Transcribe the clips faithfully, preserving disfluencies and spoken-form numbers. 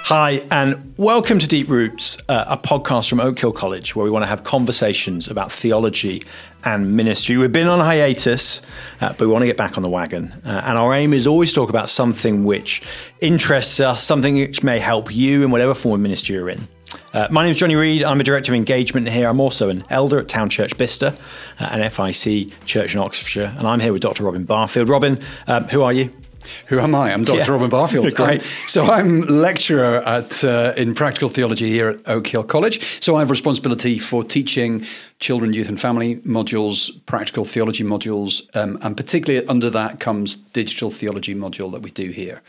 Hi, and welcome to Deep Roots, uh, a podcast from Oak Hill College, where we want to have conversations about theology and ministry. We've been on hiatus, uh, but we want to get back on the wagon. Uh, and our aim is always to talk about something which interests us, something which may help you in whatever form of ministry you're in. Uh, my name is Johnny Reid. I'm a Director of Engagement here. I'm also an elder at Town Church Bicester, uh, an F I C church in Oxfordshire. And I'm here with Doctor Robin Barfield. Robin, um, who are you? Who am I? I'm Doctor Yeah. Robin Barfield. Great. Um, so I'm lecturer at uh, in practical theology here at Oak Hill College. So I have responsibility for teaching children, youth and family modules, practical theology modules, um, and particularly under that comes digital theology module that we do here.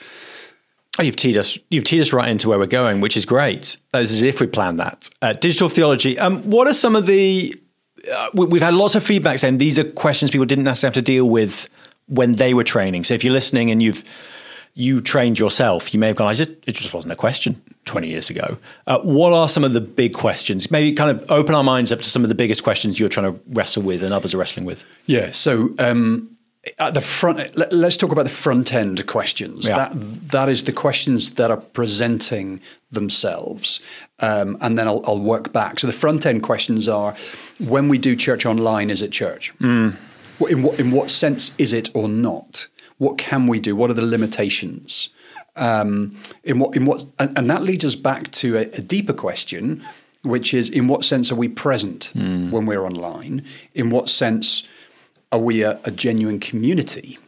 Oh, you've teed us. You've teed us right into where we're going, which is great. As as if we planned that. Uh, digital theology. Um, what are some of the? Uh, we, we've had lots of feedback saying these are questions people didn't necessarily have to deal with when they were training. So if you're listening and you've you trained yourself, you may have gone, I just it just wasn't a question twenty years ago. Uh, what are some of the big questions? Maybe kind of open our minds up to some of the biggest questions you're trying to wrestle with and others are wrestling with. Yeah. So um, at the front, let, let's talk about the front end questions. Yeah. That that is the questions that are presenting themselves, um, and then I'll, I'll work back. So the front end questions are: when we do church online, is it church? Mm. In what in what sense is it or not? What can we do? What are the limitations? Um, in what in what and, and that leads us back to a, a deeper question, which is: in what sense are we present mm. when we're online? In what sense are we a, a genuine community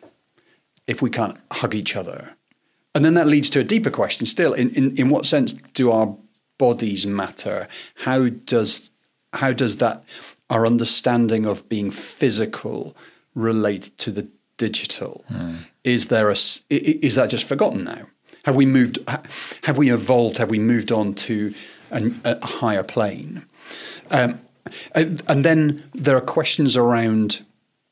if we can't hug each other? And then that leads to a deeper question still: in in, in what sense do our bodies matter? How does how does that our understanding of being physical relate to the digital? Mm. Is there a, is that just forgotten now? Have we moved, have we evolved, have we moved on to a, a higher plane? Um, and, and then there are questions around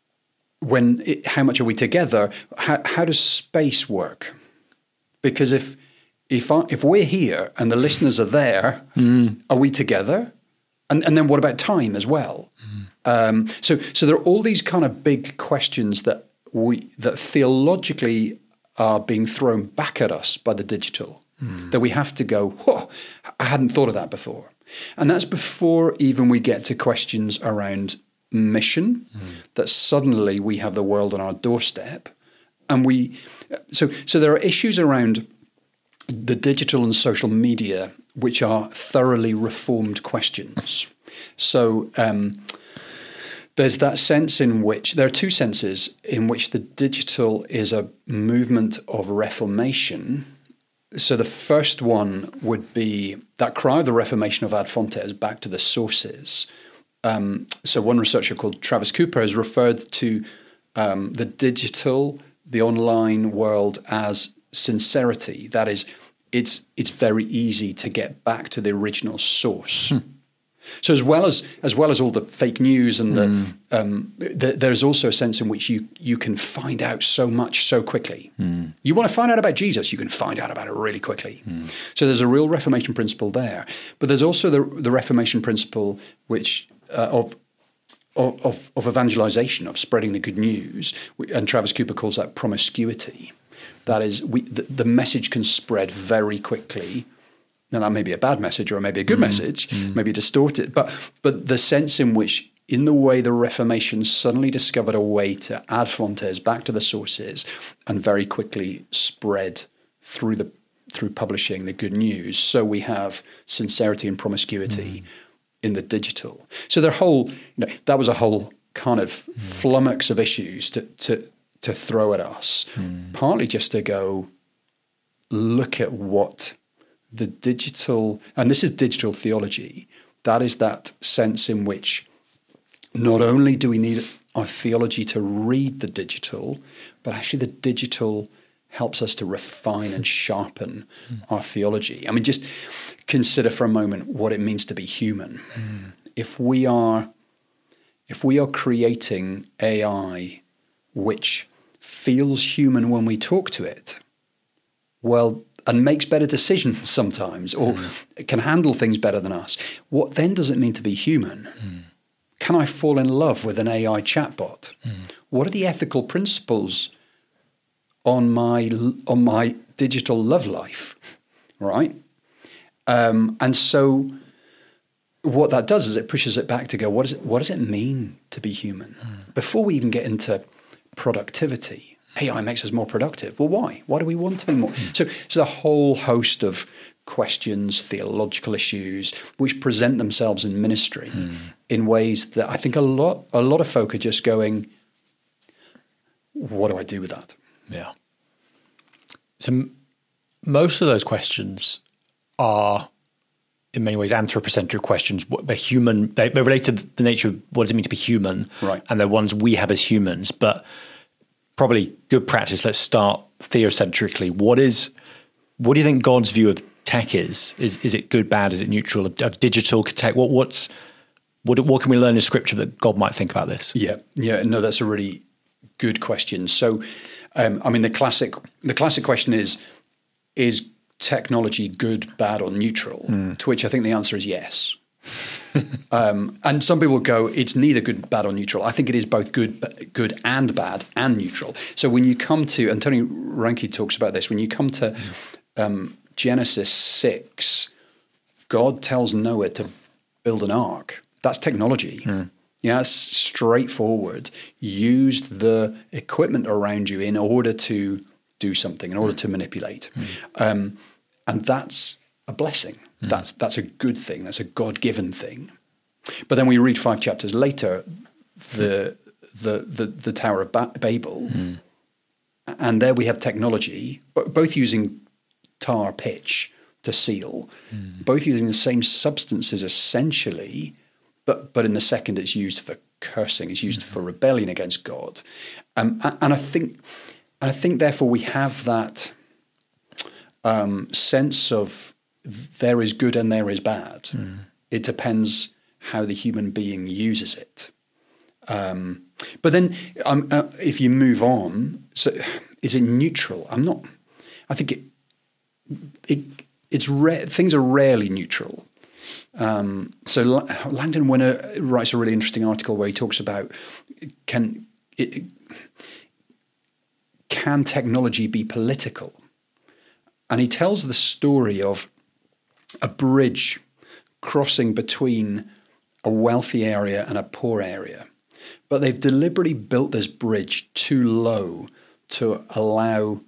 when, it, how much are we together? How, how does space work? Because if, if, I, if we're here and the listeners are there, mm. are we together? And, and then what about time as well? Mm. Um, so, so there are all these kind of big questions that we that theologically are being thrown back at us by the digital. Mm. That we have to go, whoa, I hadn't thought of that before, and that's before even we get to questions around mission. Mm. That suddenly we have the world on our doorstep, and we. So, so there are issues around the digital and social media, which are thoroughly reformed questions. So um, there's that sense in which, there are two senses in which the digital is a movement of reformation. So the first one would be that cry of the reformation of Ad Fontes, back to the sources. Um, so one researcher called Travis Cooper has referred to um, the digital, the online world as sincerity. That is, it's it's very easy to get back to the original source. Hmm. So as well as as well as all the fake news and the, mm. um, the there's also a sense in which you you can find out so much so quickly. Mm. You want to find out about Jesus, you can find out about it really quickly. Mm. So there's a real Reformation principle there, but there's also the the Reformation principle which uh, of. Of, of evangelization, of spreading the good news, and Travis Cooper calls that promiscuity. That is, we, the, the message can spread very quickly. Now, that may be a bad message or maybe a good mm, message, mm. maybe distorted, but but the sense in which, in the way the Reformation suddenly discovered a way to add Fontes back to the sources and very quickly spread through the through publishing the good news. So we have sincerity and promiscuity. Mm. in the digital. So their whole, you know, that was a whole kind of mm. flummox of issues to to to throw at us, mm. partly just to go, look at what the digital, and this is digital theology, that is that sense in which not only do we need our theology to read the digital, but actually the digital helps us to refine and sharpen mm. our theology. I mean, just consider for a moment what it means to be human. Mm. If we are, if we are creating A I which feels human when we talk to it, well, and makes better decisions sometimes, or mm. can handle things better than us, what then does it mean to be human? Mm. Can I fall in love with an A I chatbot? Mm. What are the ethical principles on my on my digital love life, right? Um, and so what that does is it pushes it back to go, what, is it, what does it mean to be human? Mm. Before we even get into productivity, A I makes us more productive. Well, why? Why do we want to be more? Mm. So, so the whole host of questions, theological issues, which present themselves in ministry mm. in ways that I think a lot, a lot of folk are just going, what do I do with that? Yeah. So m- most of those questions are, in many ways, anthropocentric questions. They're human. They, they're related to the nature of what does it mean to be human, right? And they're ones we have as humans. But probably good practice. Let's start theocentrically. What is? What do you think God's view of tech is? Is is it good, bad? Is it neutral? Of, of digital tech? What what's what what can we learn in Scripture that God might think about this? Yeah, yeah. No, that's a really good question. So, um, I mean, the classic the classic question is is technology good, bad, or neutral? Mm. To which I think the answer is yes. um, and some people go, it's neither good, bad, or neutral. I think it is both good, good and bad, and neutral. So when you come to, and Tony Reinke talks about this, when you come to um, Genesis six, God tells Noah to build an ark. That's technology. Mm. Yeah, it's straightforward. Use the equipment around you in order to do something, in order to manipulate. Mm. Um, and that's a blessing. Mm. That's that's a good thing. That's a God-given thing. But then we read five chapters later, the the the, the Tower of ba- Babel, mm. and there we have technology, both using tar pitch to seal, mm. both using the same substances essentially, but but in the second it's used for cursing, it's used mm. for rebellion against God. Um, and I think... And I think, therefore, we have that um, sense of there is good and there is bad. Mm. It depends how the human being uses it. Um, but then, um, uh, if you move on, so is it neutral? I'm not. I think it. It it's rare. Things are rarely neutral. Um, so Langdon Winner writes a really interesting article where he talks about can it. Can technology be political? And he tells the story of a bridge crossing between a wealthy area and a poor area. But they've deliberately built this bridge too low to allow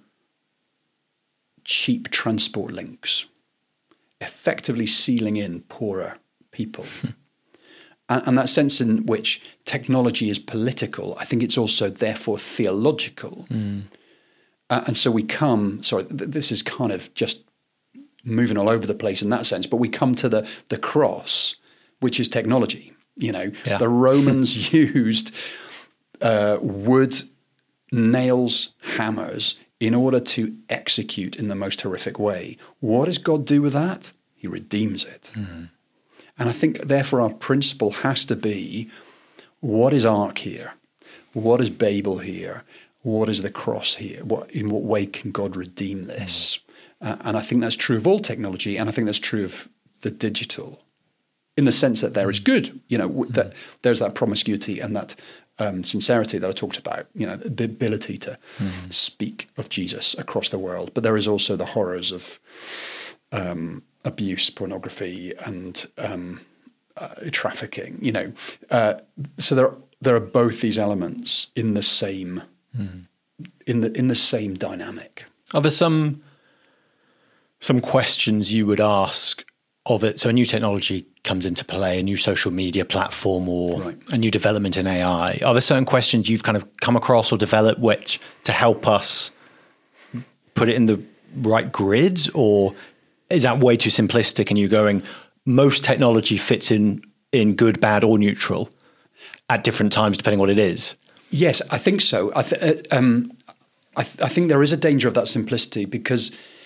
cheap transport links, effectively sealing in poorer people. and, and that sense in which technology is political, I think it's also therefore theological. Mm. Uh, and so we come, sorry, th- this is kind of just moving all over the place in that sense, but we come to the the cross, which is technology. You know, yeah. The Romans used uh, wood, nails, hammers in order to execute in the most horrific way. What does God do with that? He redeems it. Mm-hmm. And I think, therefore, our principle has to be, what is Ark here? What is Babel here? What is the cross here? What, in what way can God redeem this? Mm. Uh, and I think that's true of all technology, and I think that's true of the digital, in the sense that there is good, you know, w- mm. that there's that promiscuity and that um, sincerity that I talked about, you know, the ability to mm. speak of Jesus across the world. But there is also the horrors of um, abuse, pornography, and um, uh, trafficking, you know. Uh, so there, there are both these elements in the same Mm. in the in the same dynamic. Are there some some questions you would ask of it? So a new technology comes into play, a new social media platform, or right. a new development in A I. Are there certain questions you've kind of come across or developed which to help us put it in the right grids, or is that way too simplistic? And you're going, most technology fits in in good, bad, or neutral at different times, depending on what it is. Yes, I think so. I, th- um, I, th- I think there is a danger of that simplicity, because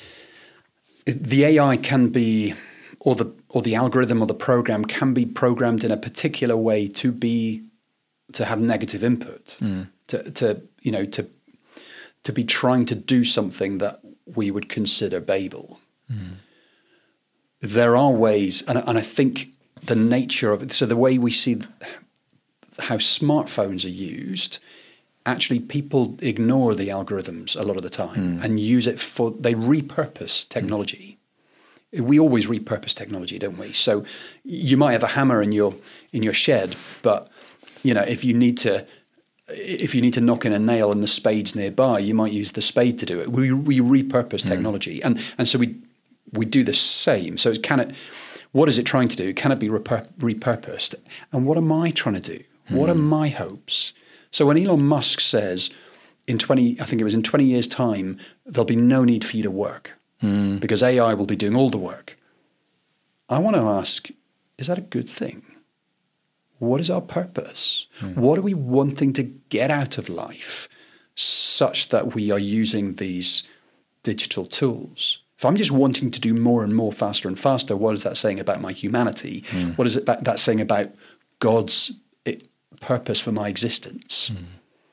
the A I can be, or the or the algorithm or the program can be programmed in a particular way to be to have negative input, mm. to, to you know to to be trying to do something that we would consider Babel. Mm. There are ways, and, and I think the nature of it. So the way we see how smartphones are used, actually people ignore the algorithms a lot of the time mm. and use it for, they repurpose technology. Mm. we always repurpose technology, don't we? So you might have a hammer in your in your shed, but you know, if you need to if you need to knock in a nail and the spade's nearby, you might use the spade to do it. We we repurpose mm. technology, and and so we we do the same. So can it? What is it trying to do? Can it be repur- repurposed? And what am I trying to do? Mm. What are my hopes? So when Elon Musk says in twenty, I think it was in twenty years' time, there'll be no need for you to work. Mm. Because A I will be doing all the work. I want to ask, is that a good thing? What is our purpose? Mm. What are we wanting to get out of life such that we are using these digital tools? If I'm just wanting to do more and more, faster and faster, what is that saying about my humanity? Mm. What is it that saying about God's purpose for my existence? Mm.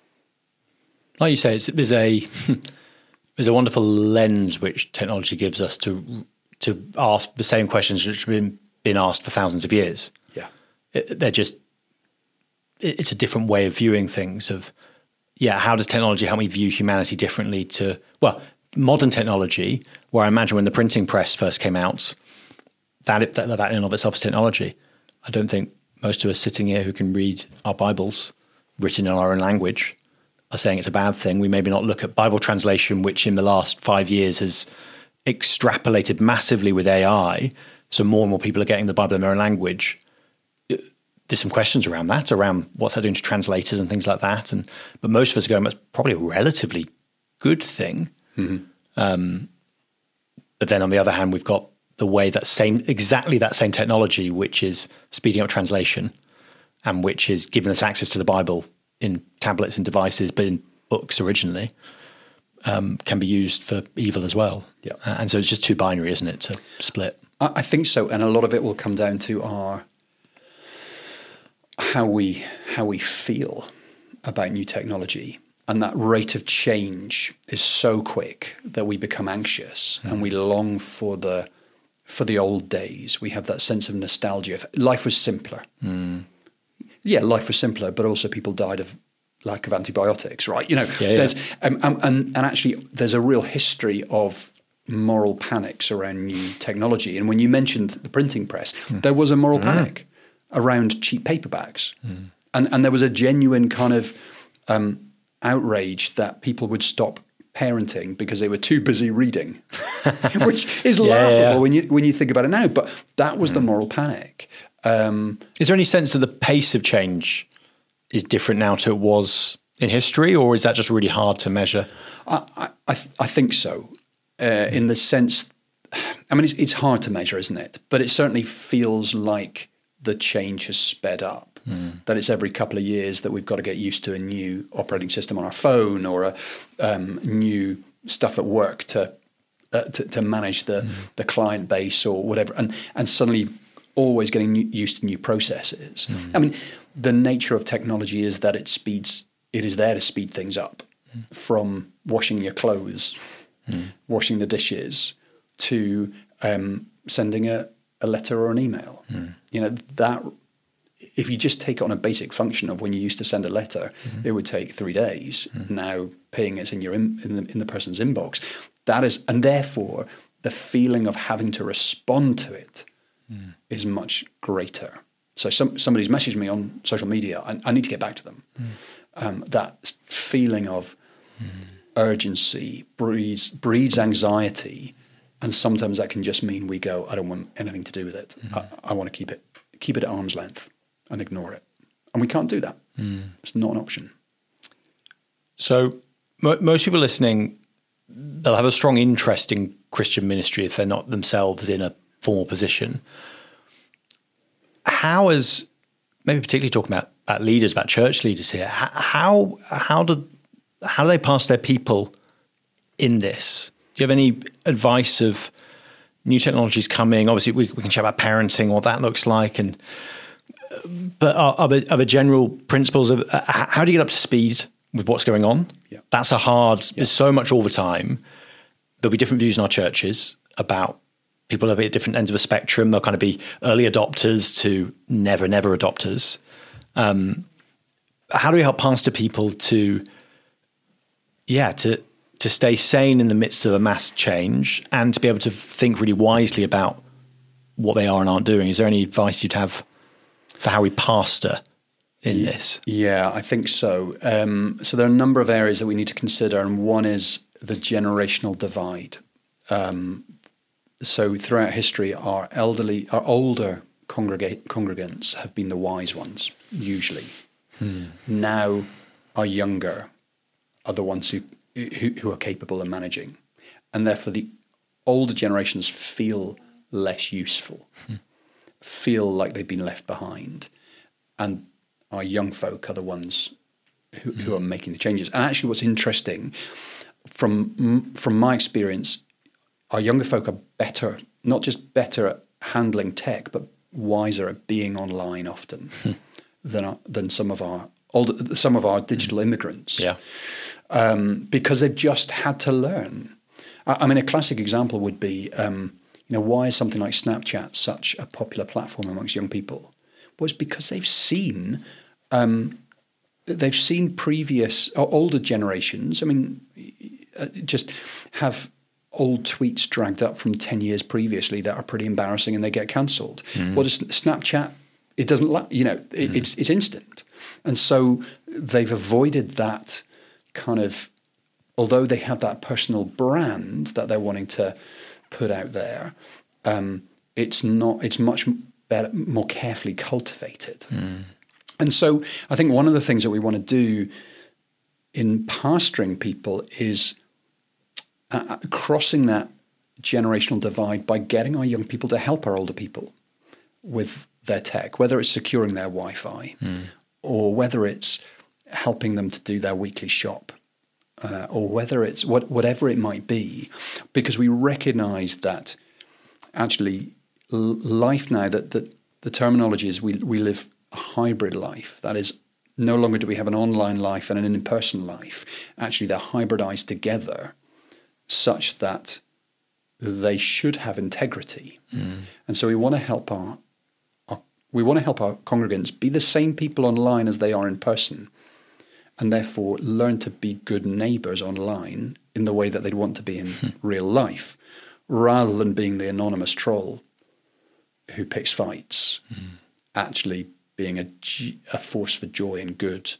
Like you say, it's, there's a... There's a wonderful lens which technology gives us to to ask the same questions which have been, been asked for thousands of years. Yeah, it, they're just it, it's a different way of viewing things. Of yeah, how does technology help me view humanity differently? To well, modern technology, where I imagine when the printing press first came out, that that, that in and of itself is technology. I don't think most of us sitting here who can read our Bibles written in our own language are saying it's a bad thing. We maybe not look at Bible translation, which in the last five years has extrapolated massively with A I. So more and more people are getting the Bible in their own language. There's some questions around that, around what's that doing to translators and things like that. And but most of us are going, that's probably a relatively good thing. Mm-hmm. Um, but then on the other hand, we've got the way that same, exactly that same technology, which is speeding up translation and which is giving us access to the Bible in tablets and devices, but in books originally, um, can be used for evil as well. Yeah. Uh, and so it's just too binary, isn't it, to split? I, I think so. And a lot of it will come down to our how we how we feel about new technology. And that rate of change is so quick that we become anxious mm. and we long for the for the old days. We have that sense of nostalgia. Life was simpler. Mm. Yeah, life was simpler, but also people died of lack of antibiotics, right? You know, yeah, there's yeah. Um, um, and and actually there's a real history of moral panics around new technology. And when you mentioned the printing press, mm. there was a moral mm. panic around cheap paperbacks, mm. and and there was a genuine kind of um, outrage that people would stop parenting because they were too busy reading, which is yeah, laughable yeah. when you when you think about it now. But that was mm. the moral panic. Um, is there any sense that the pace of change is different now to it was in history, or is that just really hard to measure? I, I, I think so, uh, in the sense, I mean, it's, it's hard to measure, isn't it? But it certainly feels like the change has sped up, mm. that it's every couple of years that we've got to get used to a new operating system on our phone or a um, new stuff at work to, uh, to, to manage the, mm. the client base or whatever. And, and suddenly always getting new, used to new processes. Mm. I mean, the nature of technology is that it speeds, it is there to speed things up, mm. from washing your clothes, mm. washing the dishes, to um, sending a, a letter or an email. Mm. You know, that if you just take on a basic function of when you used to send a letter, mm. it would take three days. Mm. Now paying it's in your in, in, the, in the person's inbox. That is, and therefore the feeling of having to respond to it mm. is much greater. So some, somebody's messaged me on social media. I, I need to get back to them. Mm. Um, that feeling of mm. urgency breeds breeds anxiety, and sometimes that can just mean we go, I don't want anything to do with it. Mm. I, I want to keep it keep it at arm's length and ignore it, and we can't do that. Mm. It's not an option. So mo- most people listening, they'll have a strong interest in Christian ministry if they're not themselves in a formal position. How is, maybe particularly talking about, about leaders, about church leaders here, how how do how do they pass their people in this? Do you have any advice of new technologies coming? Obviously, we, we can chat about parenting, what that looks like, and but are, are, the, are the general principles of uh, how do you get up to speed with what's going on? Yeah. That's a hard. Yeah. There's so much all the time. There'll be different views in our churches about. People will be at different ends of a spectrum. They'll kind of be early adopters to never, never adopters. Um, how do we help pastor people to, yeah, to to stay sane in the midst of a mass change and to be able to think really wisely about what they are and aren't doing. Is there any advice you'd have for how we pastor in yeah, this? Yeah, I think so. Um, so there are a number of areas that we need to consider, and one is the generational divide. Um, so throughout history, our elderly, our older congregate, congregants have been the wise ones, usually. Hmm. Now, our younger are the ones who, who who are capable of managing, and therefore the older generations feel less useful, hmm. feel like they've been left behind, and our young folk are the ones who, hmm. who are making the changes. And actually, what's interesting from from my experience, our younger folk are better, not just better at handling tech, but wiser at being online often hmm. than our, than some of our older some of our digital immigrants. Yeah, um, because they've just had to learn. I, I mean, a classic example would be, um, you know, why is something like Snapchat such a popular platform amongst young people? Well, it's because they've seen um, they've seen previous or older generations. I mean, uh, just have old tweets dragged up from ten years previously that are pretty embarrassing and they get cancelled. Mm. What is Snapchat? It doesn't, la- you know, it, mm. it's it's instant. And so they've avoided that kind of, although they have that personal brand that they're wanting to put out there, um, it's not, it's much better, more carefully cultivated. Mm. And so I think one of the things that we want to do in pastoring people is Uh, crossing that generational divide by getting our young people to help our older people with their tech, whether it's securing their Wi-Fi mm. or whether it's helping them to do their weekly shop uh, or whether it's what, whatever it might be, because we recognize that actually l- life now, that, that the terminology is we, we live a hybrid life. That is, no longer do we have an online life and an in-person life. Actually, they're hybridized together such that they should have integrity. Mm. And so we want to help our, our we want to help our congregants be the same people online as they are in person, and therefore learn to be good neighbors online in the way that they'd want to be in mm. real life, rather than being the anonymous troll who picks fights, mm. actually being a, a force for joy and good.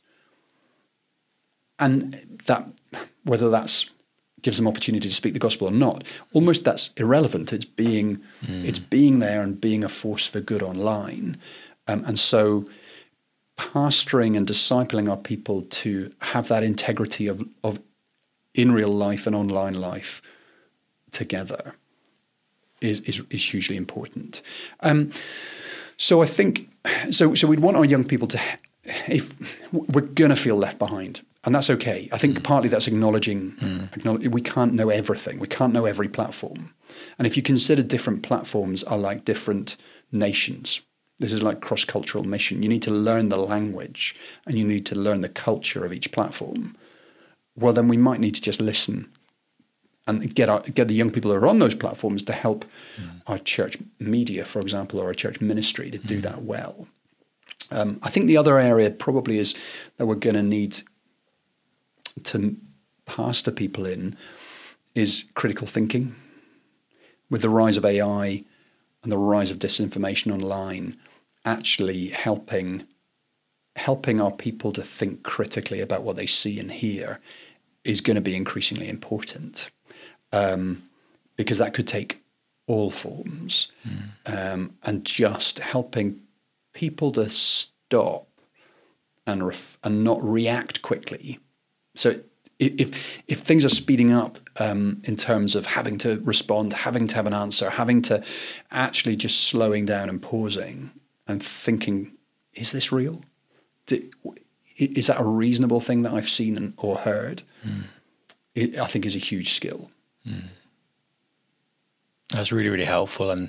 And that, whether that's gives them opportunity to speak the gospel or not, almost that's irrelevant. It's being mm. it's being there and being a force for good online. Um, and so pastoring and discipling our people to have that integrity of, of in real life and online life together is is, is hugely important. Um, so I think, so so we'd want our young people to, if we're going to feel left behind, and that's okay. I think mm. partly that's acknowledging, mm. acknowledge, we can't know everything. We can't know every platform. And if you consider different platforms are like different nations, this is like cross-cultural mission. You need to learn the language and you need to learn the culture of each platform. Well, then we might need to just listen and get our, get the young people who are on those platforms to help mm. our church media, for example, or our church ministry to do mm. that well. Um, I think the other area probably is that we're going to need to pastor people in is critical thinking. With the rise of A I and the rise of disinformation online, actually helping helping our people to think critically about what they see and hear is going to be increasingly important, um, because that could take all forms, mm. um, and just helping people to stop and ref- and not react quickly. So if if things are speeding up um, in terms of having to respond, having to have an answer, having to actually just slowing down and pausing and thinking, is this real? Is that a reasonable thing that I've seen or heard? Mm. It, I think is a huge skill. Mm. That's really, really helpful. And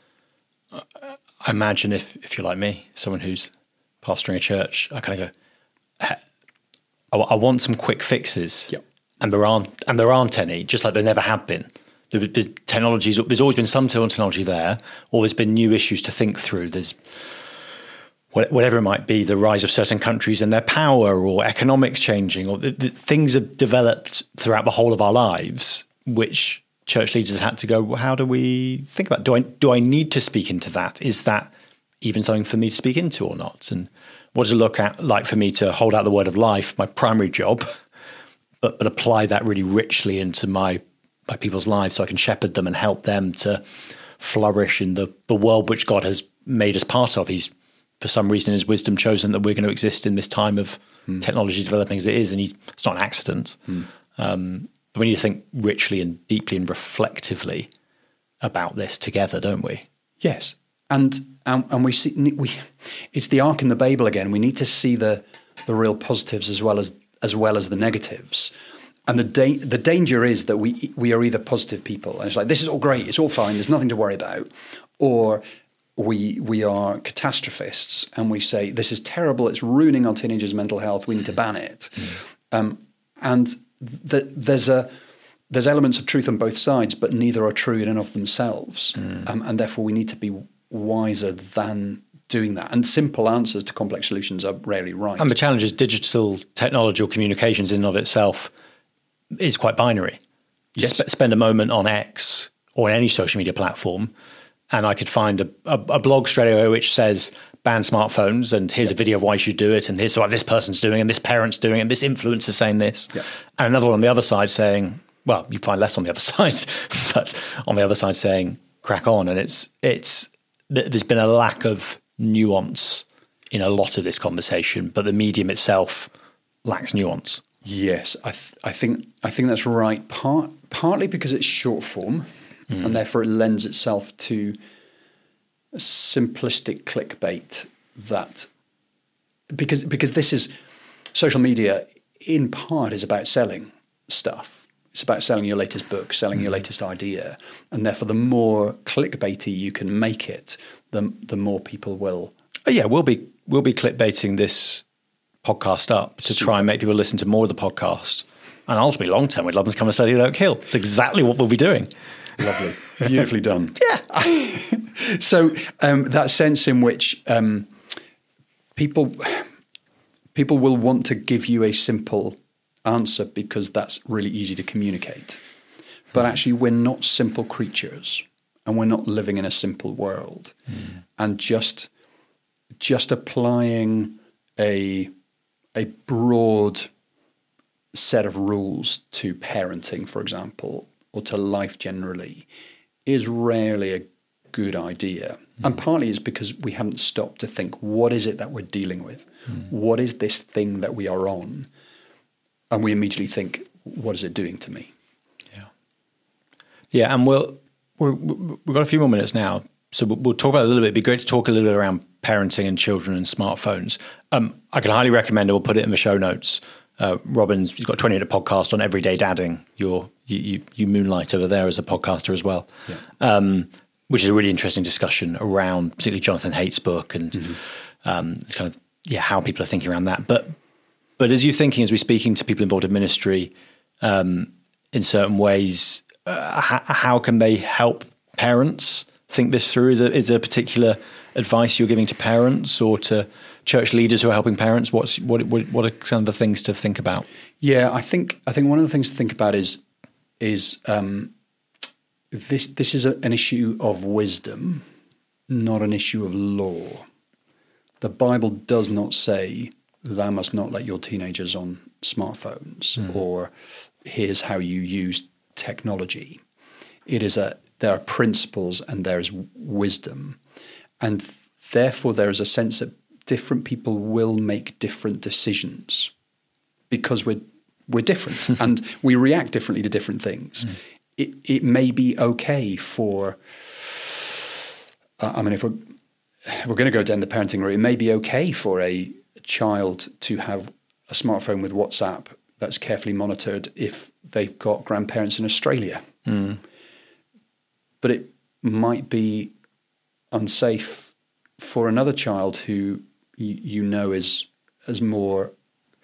I imagine if, if you're like me, someone who's pastoring a church, I kind of go, I want some quick fixes, yep. and there aren't, and there aren't any. Just like there never have been. The, the technologies, there's always been some technology there, or there's been new issues to think through. There's whatever it might be, the rise of certain countries and their power, or economics changing, or the, the things have developed throughout the whole of our lives, which church leaders have had to go, well, how do we think about it? Do I, do I need to speak into that? Is that even something for me to speak into or not? And what does it look at, like for me to hold out the word of life, my primary job, but, but apply that really richly into my, my people's lives so I can shepherd them and help them to flourish in the, the world which God has made us part of. He's, for some reason, in his wisdom, chosen that we're going to exist in this time of mm. technology developing as it is, and he's, it's not an accident. Mm. Um, we need to think richly and deeply and reflectively about this together, don't we? Yes, and and, and we see we it's the ark in the Babel again. We need to see the the real positives as well as as well as the negatives. And the da- the danger is that we we are either positive people, and it's like, this is all great, it's all fine, there's nothing to worry about, or we we are catastrophists and we say, this is terrible, it's ruining our teenagers' mental health, we need to ban it. Mm. Um, and th- there's a there's elements of truth on both sides, but neither are true in and of themselves. Mm. Um, and therefore we need to be wiser than doing that. And simple answers to complex solutions are rarely right. And the challenge is digital technology or communications in and of itself is quite binary. You Yes. sp- spend a moment on X or any social media platform, and I could find a, a, a blog straight away which says ban smartphones, and here's yep. a video of why you should do it, and here's what this person's doing, and this parent's doing it, and this influencer's saying this. Yep. And another one on the other side saying, well, you find less on the other side, but on the other side saying, crack on. And it's it's there's been a lack of nuance in a lot of this conversation, but the medium itself lacks nuance. Yes, I th- I think I think that's right. Part partly because it's short form, mm. and therefore it lends itself to a simplistic clickbait. That because because this is social media in part is about selling stuff. It's about selling your latest book, selling mm. your latest idea, and therefore the more clickbaity you can make it, the the more people will. Oh, yeah, we'll be we'll be clickbaiting this podcast up to try and make people listen to more of the podcast. And ultimately, long term, we'd love them to come and study at Oak Hill. It's exactly what we'll be doing. Lovely. Beautifully done. Yeah. So um, that sense in which um, people people will want to give you a simple answer because that's really easy to communicate. But actually, we're not simple creatures, and we're not living in a simple world. Mm. And just just applying a a broad set of rules to parenting, for example, or to life generally, is rarely a good idea. Mm. And partly it's because we haven't stopped to think, what is it that we're dealing with? Mm. What is this thing that we are on? And we immediately think, what is it doing to me? Yeah. Yeah, and we'll, we're, we've got a few more minutes now, so we'll, we'll talk about it a little bit. It'd be great to talk a little bit around parenting and children and smartphones. Um, I can highly recommend it. We'll put it in the show notes. Uh, Robin's, you've got a twenty minute podcast on everyday dadding. You're, you, you, you moonlight over there as a podcaster as well, yeah. um, which is a really interesting discussion around particularly Jonathan Haidt's book and mm-hmm. um, it's kind of, yeah, how people are thinking around that. But but as you're thinking, as we're speaking to people involved in ministry um, in certain ways, uh, how, how can they help parents think this through? Is there, is there a particular advice you're giving to parents or to church leaders who are helping parents? What's what what, what are some of the things to think about? Yeah, I think I think one of the things to think about is is um, this this is a, an issue of wisdom, not an issue of law. The Bible does not say thou must not let your teenagers on smartphones mm. or here's how you use technology. It is a there are principles and there is wisdom, and therefore there is a sense that different people will make different decisions because we're we're different and we react differently to different things. Mm. It it may be okay for. Uh, I mean, if we're if we're going to go down the parenting route, it may be okay for a child to have a smartphone with WhatsApp that's carefully monitored if they've got grandparents in Australia. Mm. But it might be unsafe for another child who you, you know is is more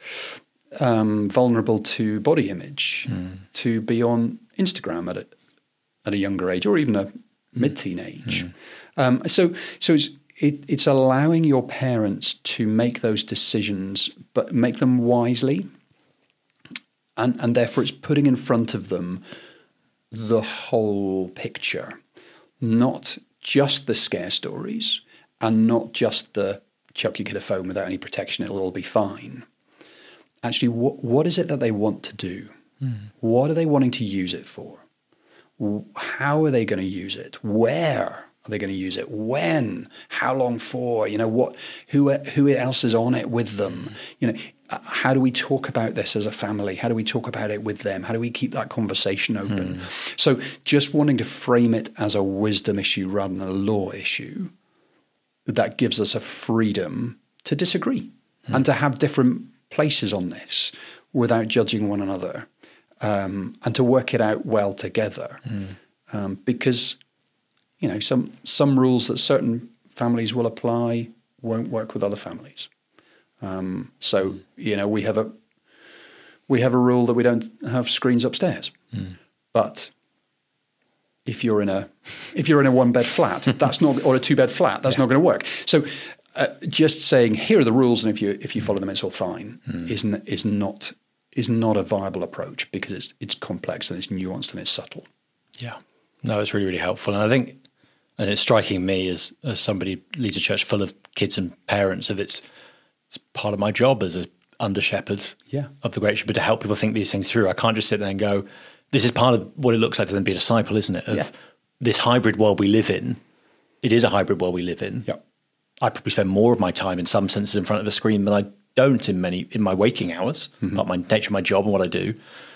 um, vulnerable to body image mm. to be on Instagram at a at a younger age or even a mid-teen age. Mm. Um, so so it's it, it's allowing your parents to make those decisions, but make them wisely. And, and therefore it's putting in front of them the whole picture, not just the scare stories and not just the chuck your kid a phone without any protection, it'll all be fine. Actually, what what is it that they want to do? Mm. What are they wanting to use it for? How are they going to use it? Where are they going to use it? When? How long for? You know, what? Who who else is on it with them? You know, how do we talk about this as a family? How do we talk about it with them? How do we keep that conversation open? Mm. So just wanting to frame it as a wisdom issue rather than a law issue, that gives us a freedom to disagree mm. and to have different places on this without judging one another, um, and to work it out well together. Mm. Um, because, you know, some some rules that certain families will apply won't work with other families. Um, so, mm. you know, we have a we have a rule that we don't have screens upstairs. Mm. But if you're in a if you're in a one bed flat, that's not, or a two bed flat, that's yeah. not going to work. So, uh, just saying here are the rules, and if you if you follow them, it's all fine, mm. is n- is not is not a viable approach, because it's it's complex and it's nuanced and it's subtle. Yeah, no, it's really really helpful, and I think, and it's striking me as as somebody who leads a church full of kids and parents, of it's it's part of my job as a under shepherd yeah. of the Great Shepherd to help people think these things through. I can't just sit there and go, this is part of what it looks like to then be a disciple, isn't it? Of yeah. this hybrid world we live in. It is a hybrid world we live in. Yeah. I probably spend more of my time in some senses in front of a screen than I don't in many in my waking hours, mm-hmm. about my nature of my job and what I do.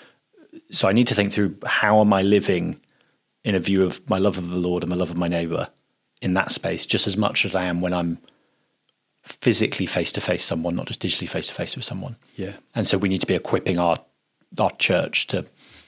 So I need to think through, how am I living in a view of my love of the Lord and my love of my neighbour in that space, just as much as I am when I'm physically face-to-face someone, not just digitally face-to-face with someone. Yeah. And so we need to be equipping our our church to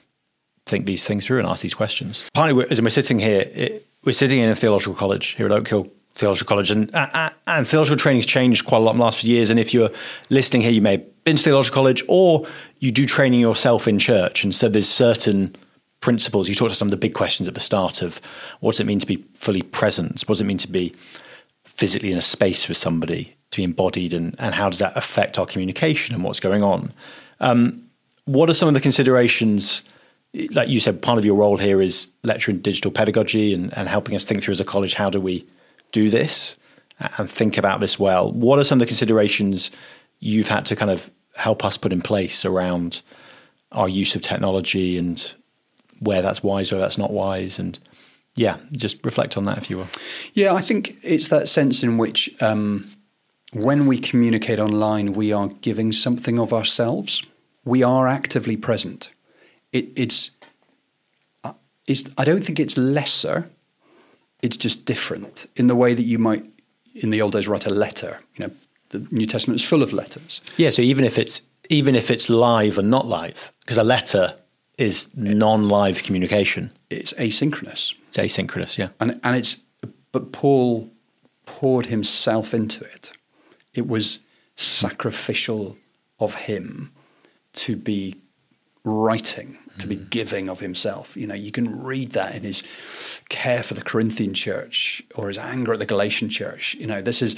think these things through and ask these questions. Partly, as we're sitting here, it, we're sitting in a theological college here at Oak Hill Theological College, and, uh, and theological training's changed quite a lot in the last few years. And if you're listening here, you may have been to theological college, or you do training yourself in church. And so there's certain principles. You talked to some of the big questions at the start of, what does it mean to be fully present? What does it mean to be physically in a space with somebody, to be embodied, and, and how does that affect our communication and what's going on? Um, what are some of the considerations? Like you said, part of your role here is lecturing digital pedagogy and, and helping us think through as a college, how do we do this and think about this well? What are some of the considerations you've had to kind of help us put in place around our use of technology, and where that's wise, where that's not wise? And yeah, just reflect on that, if you will. Yeah, I think it's that sense in which um, when we communicate online, we are giving something of ourselves. We are actively present. It, it's, uh, it's, I don't think it's lesser. It's just different in the way that you might, in the old days, write a letter. You know, the New Testament is full of letters. Yeah, so even if it's even if it's live and not live, because a letter is non-live communication. It's asynchronous. It's asynchronous, yeah. And and it's, but Paul poured himself into it. It was sacrificial of him to be writing, to be giving of himself. You know, you can read that in his care for the Corinthian church or his anger at the Galatian church. You know, this is,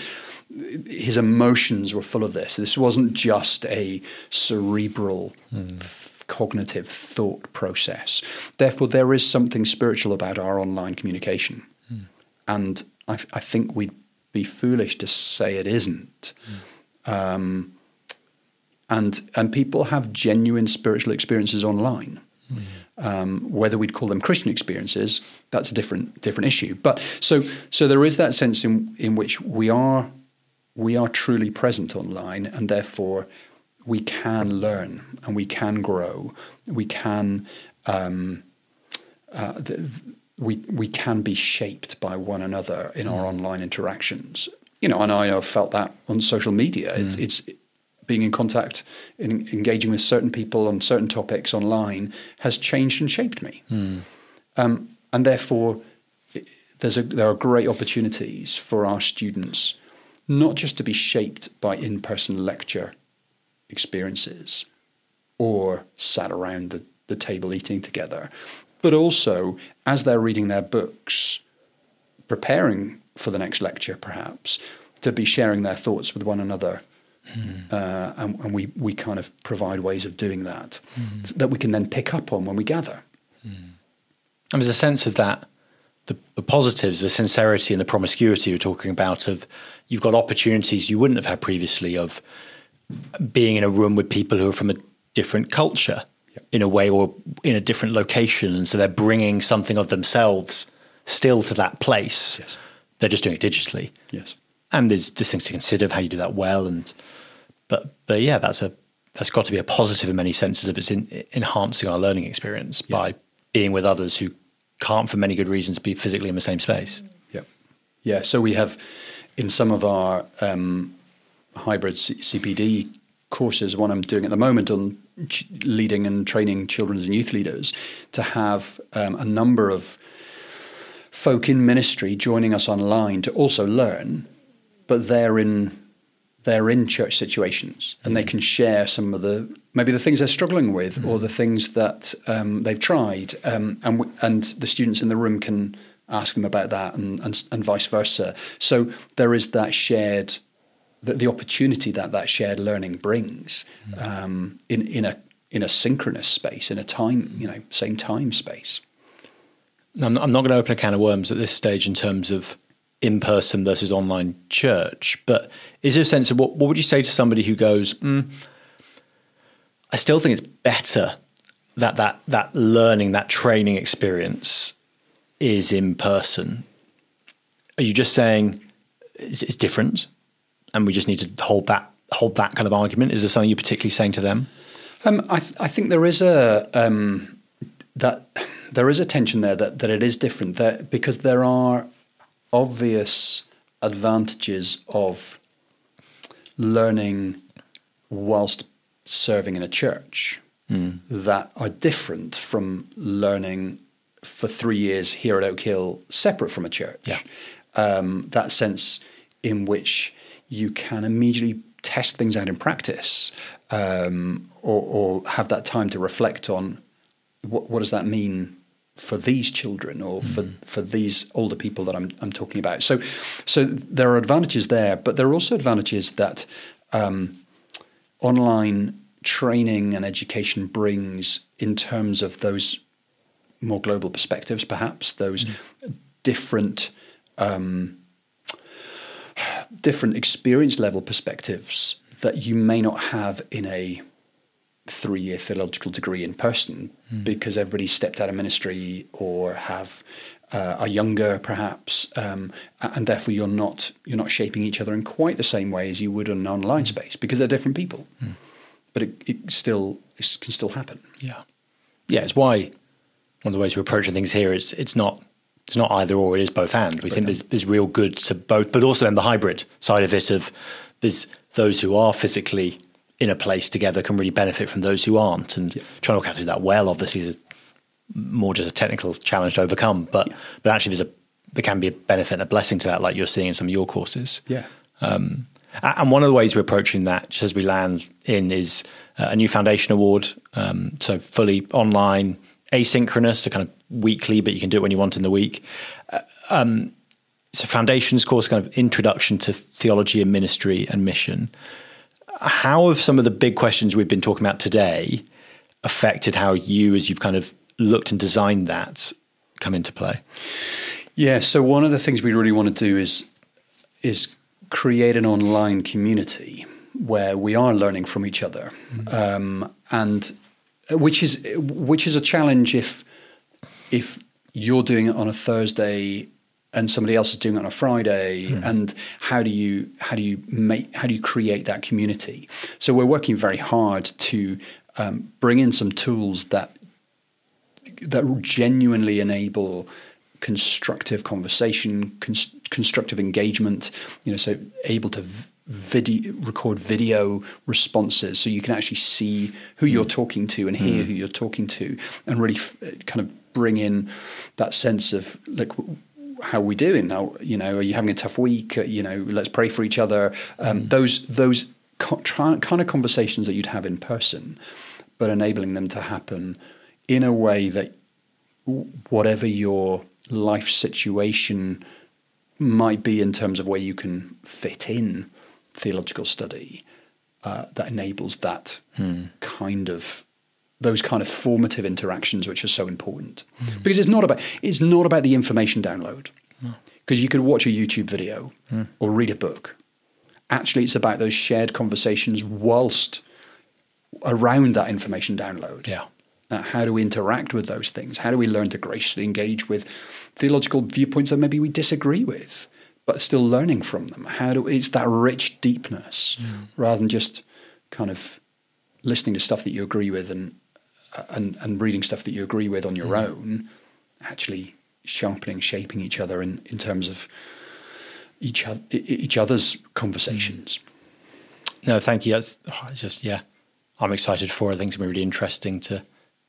his emotions were full of this. This wasn't just a cerebral, mm. th- cognitive thought process. Therefore, there is something spiritual about our online communication. Mm. And I, I think we'd be foolish to say it isn't. Mm. Um, And and people have genuine spiritual experiences online. Mm. Um, whether we'd call them Christian experiences, that's a different different issue. But so so there is that sense in in which we are we are truly present online, and therefore we can learn and we can grow. We can um, uh, the, we we can be shaped by one another in mm. our online interactions. You know, and I have felt that on social media. Mm. It's it's being in contact and engaging with certain people on certain topics online has changed and shaped me. Mm. Um, and therefore, there's a, there are great opportunities for our students, not just to be shaped by in-person lecture experiences or sat around the, the table eating together, but also as they're reading their books, preparing for the next lecture, perhaps, to be sharing their thoughts with one another. Mm. Uh, and, and we, we kind of provide ways of doing that mm. that we can then pick up on when we gather. Mm. And there's a sense of that, the, the positives, the sincerity and the promiscuity you're talking about of you've got opportunities you wouldn't have had previously of being in a room with people who are from a different culture yep. in a way or in a different location. And so they're bringing something of themselves still to that place. Yes. They're just doing it digitally. Yes. And there's, there's things to consider of how you do that well. And but but yeah, that's a that's got to be a positive in many senses of it's in, enhancing our learning experience yeah. by being with others who can't, for many good reasons, be physically in the same space. Yeah, yeah. So we have in some of our um, hybrid C- CPD courses, one I'm doing at the moment on ch- leading and training children's and youth leaders, to have um, a number of folk in ministry joining us online to also learn, but they're in they're in church situations and they can share some of the maybe the things they're struggling with mm-hmm. or the things that um, they've tried, um, and w- and the students in the room can ask them about that, and and, and vice versa. So there is that shared the, the opportunity that that shared learning brings mm-hmm. um, in in a in a synchronous space, in a time you know same time space. I'm not, I'm not going to open a can of worms at this stage in terms of in-person versus online church, but is there a sense of what, what would you say to somebody who goes, mm, I still think it's better that that that learning, that training experience is in person? Are you just saying it's, it's different and we just need to hold that hold that kind of argument? Is there something you're particularly saying to them? Um, I, th- I think there is a um, that there is a tension there that, that it is different that because there are obvious advantages of learning whilst serving in a church mm. that are different from learning for three years here at Oak Hill separate from a church. Yeah. Um, that sense in which you can immediately test things out in practice, um, or, or have that time to reflect on what, what does that mean for these children or mm. for, for these older people that I'm I'm talking about. So so there are advantages there, but there are also advantages that um, online training and education brings in terms of those more global perspectives, perhaps, those mm. different um, different experience level perspectives that you may not have in a three-year theological degree in person mm. because everybody's stepped out of ministry or have uh, are younger perhaps, um, and therefore you're not you're not shaping each other in quite the same way as you would in an online mm. space because they're different people. Mm. But it, it still it can still happen. Yeah, yeah. It's why one of the ways we're approaching things here is it's not it's not either or, it is both and. We both think there's, there's real good to both, but also then the hybrid side of it of there's those who are physically in a place together can really benefit from those who aren't, and yeah. trying to work out how to do that well obviously is a, more just a technical challenge to overcome, but yeah. but actually there's a there can be a benefit and a blessing to that, like you're seeing in some of your courses. Yeah. Um, and one of the ways we're approaching that, just as we land in, is uh, a new foundation award, um, so fully online, asynchronous, so kind of weekly, but you can do it when you want in the week. Uh, um, it's a foundations course, kind of introduction to theology and ministry and mission. How have some of the big questions we've been talking about today affected how you, as you've kind of looked and designed that, come into play? Yeah, so one of the things we really want to do is is create an online community where we are learning from each other, mm-hmm. um, and which is which is a challenge if if you're doing it on a Thursday and somebody else is doing it on a Friday, mm. and how do you how do you make how do you create that community? So we're working very hard to um, bring in some tools that that genuinely enable constructive conversation, cons- constructive engagement. You know, so able to v- video record video responses, so you can actually see who you're talking to and hear mm. who you're talking to, and really f- kind of bring in that sense of like. How are we doing now? You know, are you having a tough week? Uh, you know, let's pray for each other. Um, mm. Those those co- try, kind of conversations that you'd have in person, but enabling them to happen in a way that whatever your life situation might be in terms of where you can fit in theological study uh, that enables that hmm. kind of those kind of formative interactions, which are so important. Hmm. Because it's not about it's not about the information download. Because no. you could watch a YouTube video hmm. or read a book. Actually, it's about those shared conversations whilst around that information download. Yeah. Uh, how do we interact with those things? How do we learn to graciously engage with theological viewpoints that maybe we disagree with, but still learning from them? How do it's that rich deepness mm. rather than just kind of listening to stuff that you agree with and and, and reading stuff that you agree with on your mm. own, actually sharpening, shaping each other in, in terms of each other, each other's conversations. No, thank you. It's just yeah, I'm excited for it. I think it's going to be really interesting to.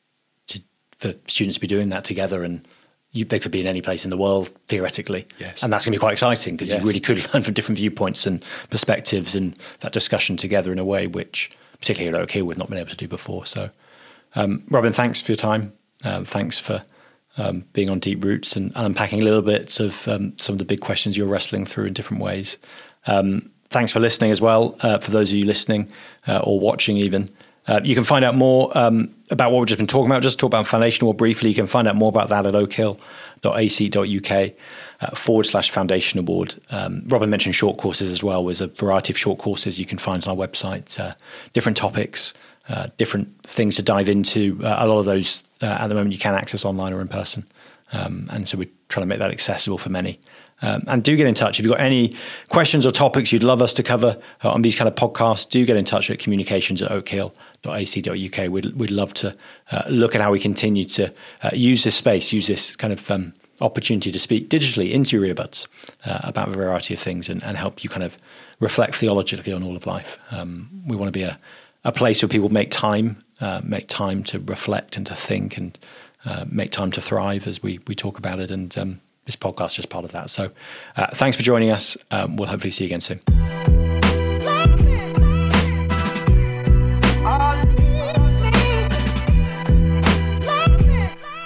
for students to be doing that together, and you, they could be in any place in the world theoretically, yes. and that's going to be quite exciting because yes. you really could learn from different viewpoints and perspectives and that discussion together in a way which, particularly at Oak Hill, we've not been able to do before. So, um, Robin, thanks for your time. Um, thanks for um, being on Deep Roots and, and unpacking a little bit of um, some of the big questions you're wrestling through in different ways. Um, thanks for listening as well. Uh, for those of you listening uh, or watching, even. Uh, you can find out more um, about what we've just been talking about. Just talk about foundation more briefly. You can find out more about that at oakhill.ac.uk uh, forward slash foundation award. Um, Robin mentioned short courses as well. There's a variety of short courses you can find on our website, uh, different topics, uh, different things to dive into. Uh, a lot of those uh, at the moment you can access online or in person. Um, and so we're trying to make that accessible for many. Um, and do get in touch. If you've got any questions or topics you'd love us to cover uh, on these kind of podcasts, do get in touch at communications at oakhill.ac.uk. We'd, we'd love to uh, look at how we continue to uh, use this space, use this kind of um, opportunity to speak digitally into your earbuds uh, about a variety of things and, and help you kind of reflect theologically on all of life. Um, we want to be a, a place where people make time, uh, make time to reflect and to think and uh, make time to thrive as we, we talk about it. And um, this podcast is just part of that. So uh, thanks for joining us. Um, we'll hopefully see you again soon.